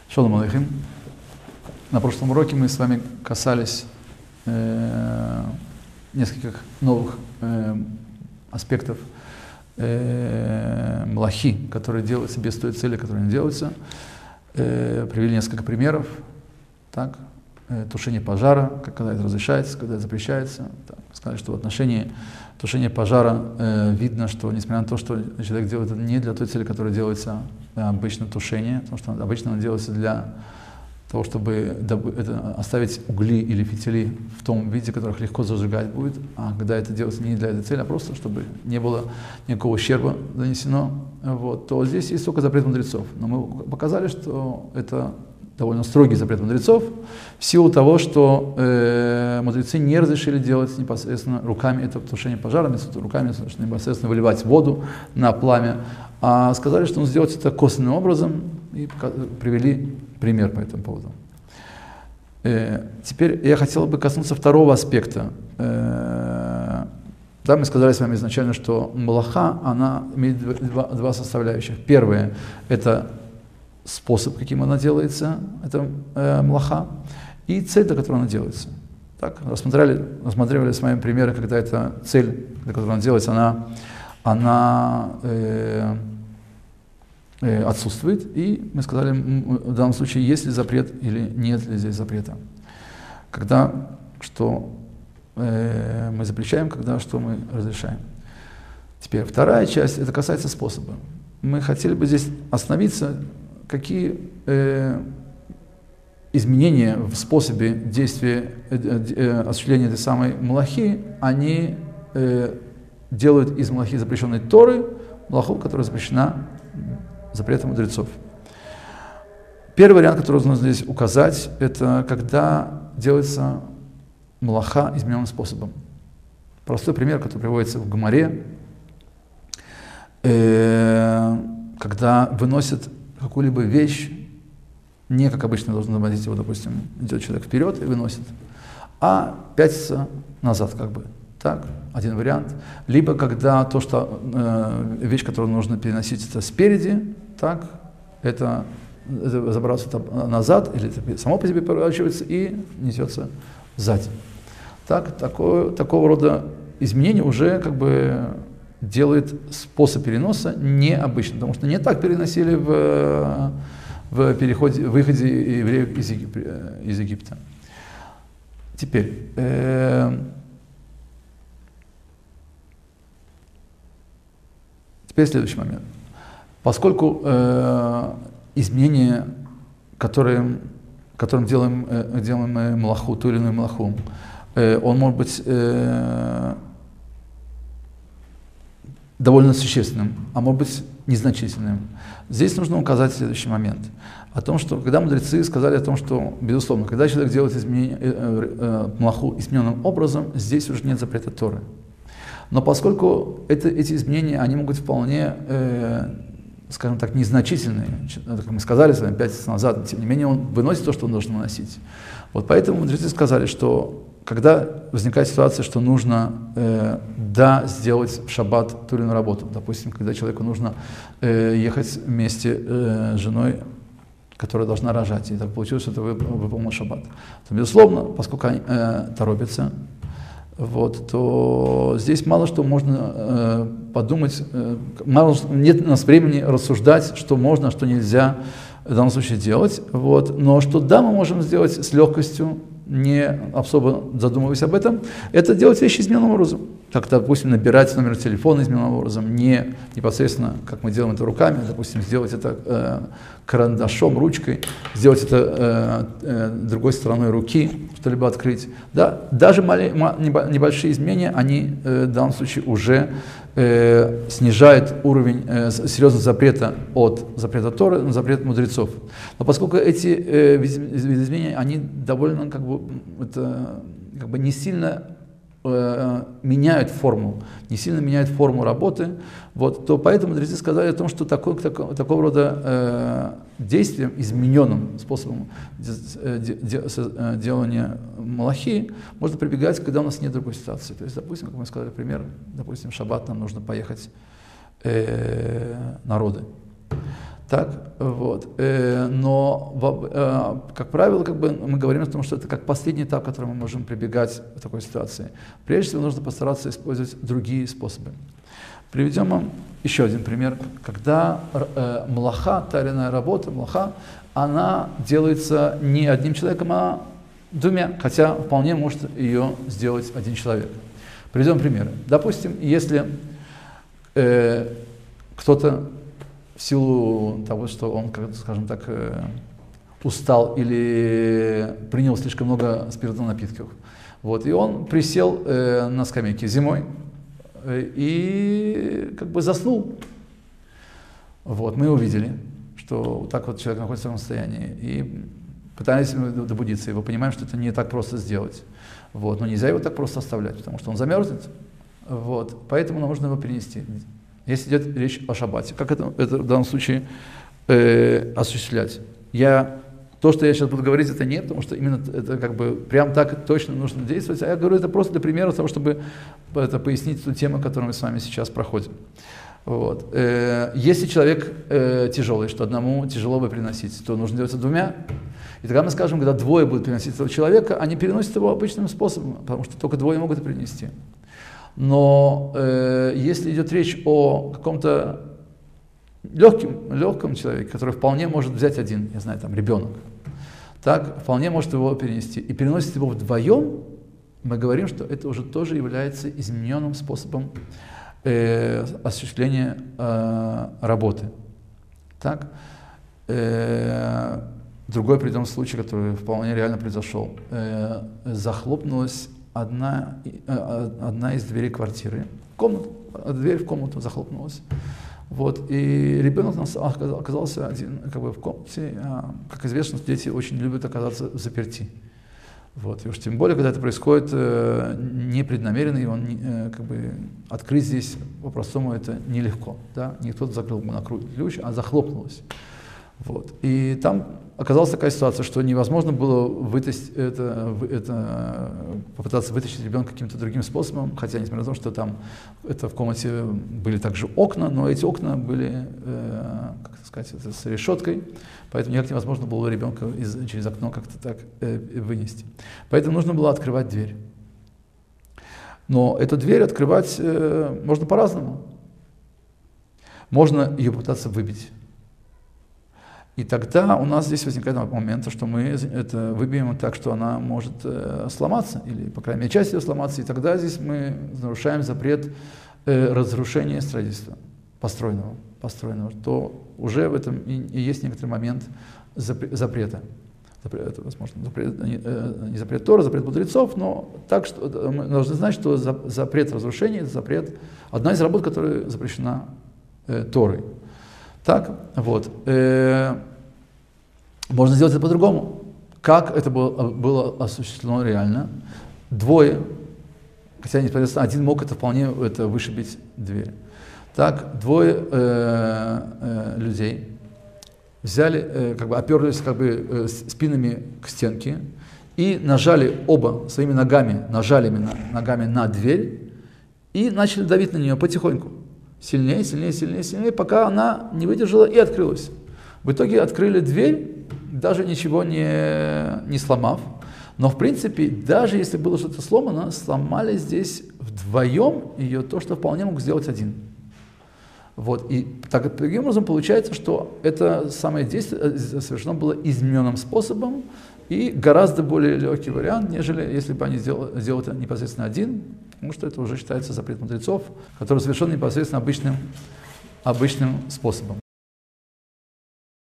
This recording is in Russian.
Шалом алейхим. На прошлом уроке мы с вами касались нескольких новых аспектов млахи, которые делаются без той цели, которые не делаются. Привели несколько примеров. Так, тушение пожара, когда это разрешается, когда это запрещается. Так, сказали, что в отношении тушения пожара видно, что несмотря на то, что человек делает это не для той цели, которая делается обычно тушение, потому что обычно оно делается для того, чтобы оставить угли или фитили в том виде, которых легко зажигать будет, а когда это делается не для этой цели, а просто чтобы не было никакого ущерба нанесено, вот, то здесь есть только запрет мудрецов. Но мы показали, что это довольно строгий запрет мудрецов, в силу того, что мудрецы не разрешили делать непосредственно руками это тушение пожара, руками непосредственно выливать воду на пламя, а сказали, что нужно сделать это косвенным образом, и привели пример по этому поводу. Теперь я хотел бы коснуться второго аспекта. Да, мы сказали с вами изначально, что млаха, она имеет два составляющих. Первое – это способ, каким она делается, это млаха, и цель, для которой она делается. Так, рассматривали с вами примеры, когда эта цель, для которой она делается, она отсутствует, и мы сказали, в данном случае, есть ли запрет или нет ли здесь запрета. Когда что мы запрещаем, когда что мы разрешаем. Теперь вторая часть, это касается способа. Мы хотели бы здесь остановиться, какие изменения в способе действия, осуществления этой самой млахи, они делают из млахи, запрещенной Торы, млаху, которая запрещена запретом мудрецов. Первый вариант, который нужно здесь указать, это когда делается млаха измененным способом. Простой пример, который приводится в Гемаре, когда выносят какую-либо вещь, не как обычно должен наводить его, допустим, идет человек вперед и выносит, а пятится назад как бы. Так, один вариант. Либо когда то, что вещь, которую нужно переносить, это спереди, так, это забраться назад, или это само по себе поворачивается и несется сзади. Так, такого рода изменение уже как бы делает способ переноса необычным, потому что не так переносили в выходе евреев из Египта. Теперь, следующий момент. Поскольку изменения, которым делаем млаху, ту или иную млаху, он может быть довольно существенным, а может быть незначительным. Здесь нужно указать следующий момент. О том, что когда мудрецы сказали о том, что, безусловно, когда человек делает млаху измененным образом, здесь уже нет запрета Торы. Но поскольку эти изменения, они могут вполне, скажем так, незначительные, как мы сказали с вами 5 лет назад, тем не менее он выносит то, что он должен выносить. Вот поэтому мудрецы сказали, что когда возникает ситуация, что нужно сделать в шаббат ту или иную работу, допустим, когда человеку нужно ехать вместе с женой, которая должна рожать, и так получилось, что это выполнил шаббат, то, безусловно, поскольку они торопятся, вот, то здесь мало что можно подумать, нет у нас времени рассуждать, что можно, а что нельзя в данном случае делать. Вот, но что да, мы можем сделать с легкостью, не особо задумываясь об этом, это делать вещи измененным образом. Как, допустим, набирать номер телефона измененным образом, не непосредственно, как мы делаем это руками, допустим, сделать это карандашом, ручкой, сделать это другой стороной руки, что-либо открыть. Да? Даже небольшие изменения, они в данном случае уже снижают уровень серьезного запрета от запрета Торы на запрет мудрецов. Но поскольку эти виды изменений, они довольно не сильно меняют форму, работы, вот, то поэтому мудрецы сказали о том, что такого рода действием, измененным способом делания млахи можно прибегать, когда у нас нет другой ситуации. То есть, допустим, как мы сказали, пример, допустим, в шаббат нам нужно поехать на роды. Так, вот. Но, как правило, мы говорим о том, что это как последний этап, к которому мы можем прибегать в такой ситуации. Прежде всего, нужно постараться использовать другие способы. Приведем вам еще один пример, когда млаха, тайная работа, млаха, она делается не одним человеком, а двумя, хотя вполне может ее сделать один человек. Приведем примеры. Допустим, если кто-то в силу того, что он, скажем так, устал или принял слишком много спиртных напитков, вот, и он присел на скамейке зимой и заснул. Вот, мы увидели, что вот так вот человек находится в таком состоянии, и пытались добудиться, и мы понимаем, что это не так просто сделать. Вот, но нельзя его так просто оставлять, потому что он замерзнет. Вот, поэтому нам нужно его перенести. Если идет речь о шаббате, как это в данном случае осуществлять? То, что я сейчас буду говорить, это не потому, что именно это прям так точно нужно действовать, а я говорю это просто для примера того, чтобы пояснить ту тему, которую мы с вами сейчас проходим. Вот. Если человек тяжелый, что одному тяжело бы переносить, то нужно делать это двумя. И тогда мы скажем, когда двое будут переносить этого человека, они переносят его обычным способом, потому что только двое могут это перенести. Но если идет речь о каком-то легком человеке, который вполне может взять один, я знаю, там ребенок, так, вполне может его перенести, и переносит его вдвоем, мы говорим, что это уже тоже является измененным способом осуществления работы. Так? Другой приведем случай, который вполне реально произошел. Захлопнулась одна из дверей квартиры, дверь в комнату захлопнулась. Вот, и ребенок оказался один в комнате. Как известно, дети очень любят оказаться взаперти. Вот, и уж тем более, когда это происходит непреднамеренно, и он открыть здесь по-простому это нелегко. Да? Не кто-то закрыл на ключ, а захлопнулось. Вот. И там оказалась такая ситуация, что невозможно было попытаться вытащить ребенка каким-то другим способом, хотя, несмотря на то, что там в комнате были также окна, но эти окна были, с решеткой, поэтому никак невозможно было ребенка через окно как-то так вынести. Поэтому нужно было открывать дверь. Но эту дверь открывать можно по-разному. Можно ее пытаться выбить. И тогда у нас здесь возникает момент, что мы это выбьем так, что она может сломаться, или, по крайней мере, часть ее сломаться, и тогда здесь мы нарушаем запрет разрушения строительства построенного, то уже в этом и есть некоторый момент запрета. Это, возможно, не запрет Тора, запрет мудрецов, но так, что мы должны знать, что запрет разрушения – это запрет, одна из работ, которая запрещена Торой. Так, вот. Можно сделать это по-другому. Как это было осуществлено реально? Двое, хотя непосредственно один мог вполне вышибить дверь. Так, двое людей взяли, оперлись спинами к стенке и нажали оба своими ногами на дверь и начали давить на нее потихоньку. Сильнее, пока она не выдержала и открылась. В итоге открыли дверь, даже ничего не сломав. Но, в принципе, даже если было что-то сломано, сломали здесь вдвоем ее то, что вполне мог сделать один. Вот. И таким образом получается, что это самое действие совершено было измененным способом и гораздо более легкий вариант, нежели если бы они сделали это непосредственно один, потому что это уже считается запрет мудрецов, который совершен непосредственно обычным способом.